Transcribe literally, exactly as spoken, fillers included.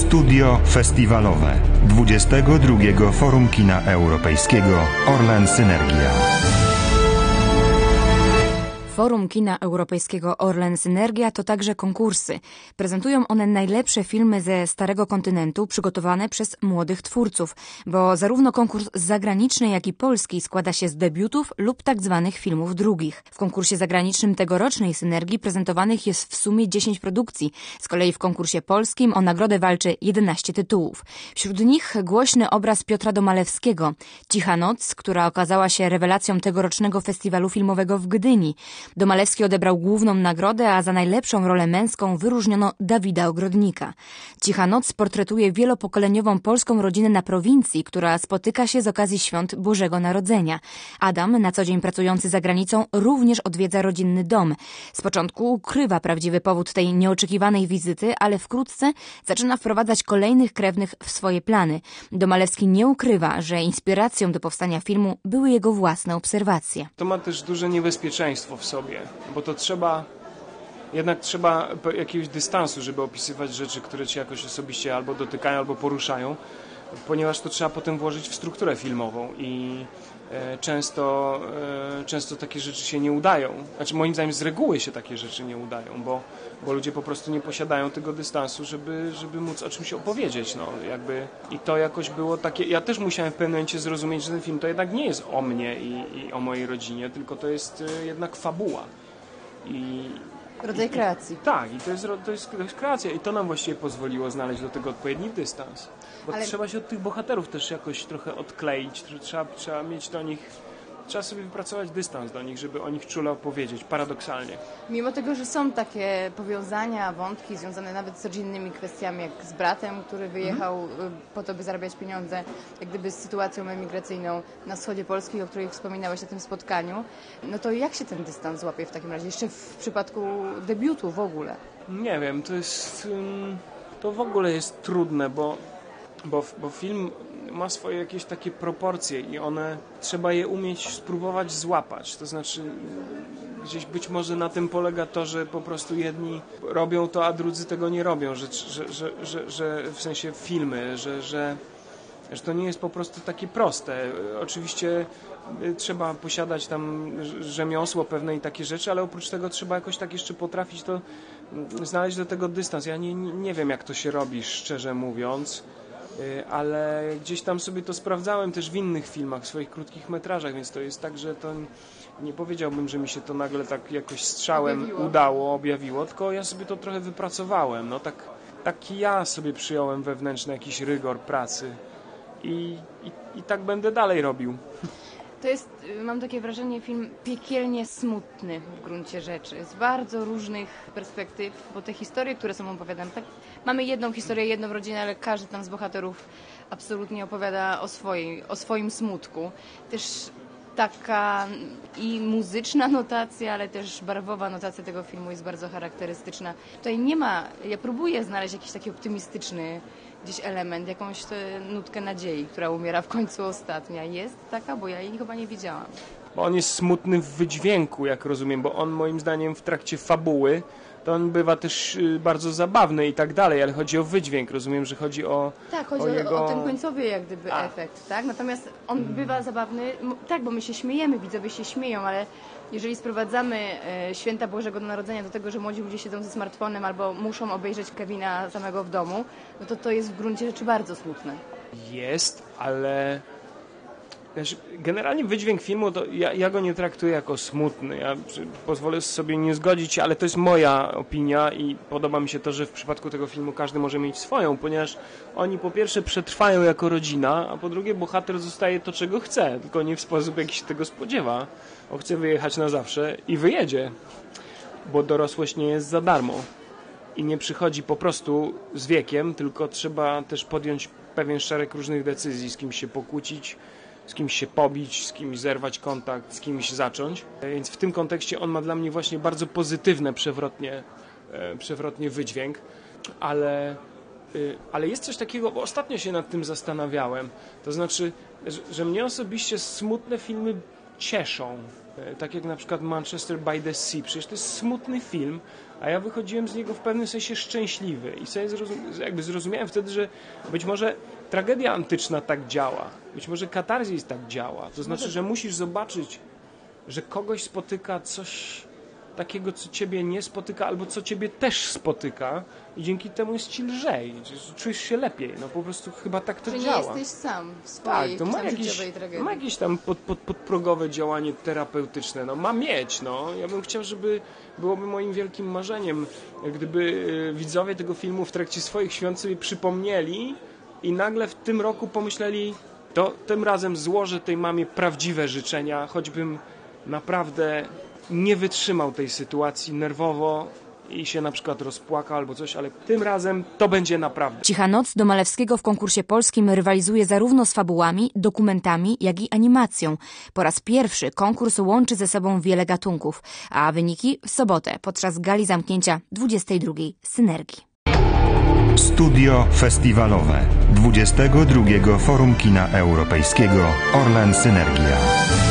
Studio Festiwalowe dwudziestego drugiego Forum Kina Europejskiego Orlen Synergia. Forum Kina Europejskiego Orlen Synergia to także konkursy. Prezentują one najlepsze filmy ze Starego Kontynentu przygotowane przez młodych twórców, bo zarówno konkurs zagraniczny, jak i polski składa się z debiutów lub tak zwanych filmów drugich. W konkursie zagranicznym tegorocznej Synergii prezentowanych jest w sumie dziesięć produkcji. Z kolei w konkursie polskim o nagrodę walczy jedenaście tytułów. Wśród nich głośny obraz Piotra Domalewskiego, Cicha noc, która okazała się rewelacją tegorocznego festiwalu filmowego w Gdyni. Domalewski odebrał główną nagrodę, a za najlepszą rolę męską wyróżniono Dawida Ogrodnika. Cicha noc portretuje wielopokoleniową polską rodzinę na prowincji, która spotyka się z okazji świąt Bożego Narodzenia. Adam, na co dzień pracujący za granicą, również odwiedza rodzinny dom. Z początku ukrywa prawdziwy powód tej nieoczekiwanej wizyty, ale wkrótce zaczyna wprowadzać kolejnych krewnych w swoje plany. Domalewski nie ukrywa, że inspiracją do powstania filmu były jego własne obserwacje. To ma też duże niebezpieczeństwo w sobie, bo to trzeba, jednak trzeba jakiegoś dystansu, żeby opisywać rzeczy, które cię jakoś osobiście albo dotykają, albo poruszają, ponieważ to trzeba potem włożyć w strukturę filmową i e, często, e, często takie rzeczy się nie udają. Znaczy moim zdaniem z reguły się takie rzeczy nie udają, bo, bo ludzie po prostu nie posiadają tego dystansu, żeby, żeby móc o czymś opowiedzieć. No, jakby, i to jakoś było takie, ja też musiałem w pewnym momencie zrozumieć, że ten film to jednak nie jest o mnie i, i o mojej rodzinie, tylko to jest e, jednak fabuła. I, Rodzaj kreacji. I, tak, i to jest, to, jest, to jest kreacja i to nam właściwie pozwoliło znaleźć do tego odpowiedni dystans. Bo Ale... trzeba się od tych bohaterów też jakoś trochę odkleić, trzeba, trzeba mieć do nich, trzeba sobie wypracować dystans do nich, żeby o nich czule opowiedzieć, paradoksalnie. Mimo tego, że są takie powiązania, wątki związane nawet z rodzinnymi kwestiami, jak z bratem, który wyjechał mhm. po to, by zarabiać pieniądze, jak gdyby z sytuacją emigracyjną na wschodzie Polski, o której wspominałeś na tym spotkaniu, no to jak się ten dystans złapie w takim razie, jeszcze w przypadku debiutu w ogóle? Nie wiem, to jest, to w ogóle jest trudne, bo Bo, bo film ma swoje jakieś takie proporcje i one, trzeba je umieć spróbować złapać. To znaczy gdzieś być może na tym polega to, że po prostu jedni robią to, a drudzy tego nie robią, że, że, że, że, że w sensie filmy, że, że, że to nie jest po prostu takie proste. Oczywiście trzeba posiadać tam rzemiosło pewne i takie rzeczy, ale oprócz tego trzeba jakoś tak jeszcze potrafić to znaleźć do tego dystans. Ja nie, nie wiem, jak to się robi, szczerze mówiąc. Ale gdzieś tam sobie to sprawdzałem też w innych filmach, w swoich krótkich metrażach, więc to jest tak, że to nie powiedziałbym, że mi się to nagle tak jakoś strzałem objawiło. udało, objawiło, tylko ja sobie to trochę wypracowałem. No tak, taki ja sobie przyjąłem wewnętrzny jakiś rygor pracy i, i, i tak będę dalej robił. To jest, mam takie wrażenie, film piekielnie smutny w gruncie rzeczy, z bardzo różnych perspektyw, bo te historie, które są opowiadane, tak, mamy jedną historię, jedną rodzinę, ale każdy tam z bohaterów absolutnie opowiada o, swojej, o swoim smutku. Też taka i muzyczna notacja, ale też barwowa notacja tego filmu jest bardzo charakterystyczna. Tutaj nie ma, ja próbuję znaleźć jakiś taki optymistyczny gdzieś element, jakąś nutkę nadziei, która umiera w końcu ostatnia. Jest taka, bo ja jej chyba nie widziałam. Bo on jest smutny w wydźwięku, jak rozumiem, bo on moim zdaniem w trakcie fabuły to on bywa też bardzo zabawny i tak dalej, ale chodzi o wydźwięk, rozumiem, że chodzi o Tak, chodzi o, o, jego... o ten końcowy jak gdyby A. efekt, tak? Natomiast on hmm. bywa zabawny, tak, bo my się śmiejemy, widzowie się śmieją, ale jeżeli sprowadzamy e, święta Bożego Narodzenia do tego, że młodzi ludzie siedzą ze smartfonem albo muszą obejrzeć Kevina samego w domu, no to to jest w gruncie rzeczy bardzo smutne. Jest, ale generalnie wydźwięk filmu, to ja, ja go nie traktuję jako smutny. Ja pozwolę sobie nie zgodzić się, ale to jest moja opinia i podoba mi się to, że w przypadku tego filmu każdy może mieć swoją, ponieważ oni po pierwsze przetrwają jako rodzina, a po drugie bohater zostaje to, czego chce, tylko nie w sposób, jaki się tego spodziewa. On chce wyjechać na zawsze i wyjedzie, bo dorosłość nie jest za darmo i nie przychodzi po prostu z wiekiem, tylko trzeba też podjąć pewien szereg różnych decyzji, z kimś się pokłócić, z kimś się pobić, z kimś zerwać kontakt, z kimś zacząć. Więc w tym kontekście on ma dla mnie właśnie bardzo pozytywne, przewrotnie, przewrotnie wydźwięk, ale, ale jest coś takiego, bo ostatnio się nad tym zastanawiałem, to znaczy, że, że mnie osobiście smutne filmy cieszą. Tak jak na przykład Manchester by the Sea. Przecież to jest smutny film, a ja wychodziłem z niego w pewnym sensie szczęśliwy. I sobie zrozum- jakby zrozumiałem wtedy, że być może tragedia antyczna tak działa. Być może katarzis tak działa. To znaczy, że musisz zobaczyć, że kogoś spotyka coś takiego, co ciebie nie spotyka, albo co ciebie też spotyka i dzięki temu jest ci lżej. Czujesz się lepiej. No po prostu chyba tak to Że działa. nie jesteś sam w swojej Tak, to ma jakieś, życiowej tragedii. ma jakieś tam pod, pod, podprogowe działanie terapeutyczne. No ma mieć, no. Ja bym chciał, żeby byłoby moim wielkim marzeniem, gdyby y, widzowie tego filmu w trakcie swoich świąt sobie przypomnieli i nagle w tym roku pomyśleli, to tym razem złożę tej mamie prawdziwe życzenia, choćbym naprawdę nie wytrzymał tej sytuacji nerwowo i się na przykład rozpłakał albo coś, ale tym razem to będzie naprawdę. Cicha noc do Malewskiego w konkursie polskim rywalizuje zarówno z fabułami, dokumentami, jak i animacją. Po raz pierwszy konkurs łączy ze sobą wiele gatunków, a wyniki w sobotę podczas gali zamknięcia dwudziestej drugiej Synergii. Studio Festiwalowe dwudziestego drugiego Forum Kina Europejskiego Orlen Synergia.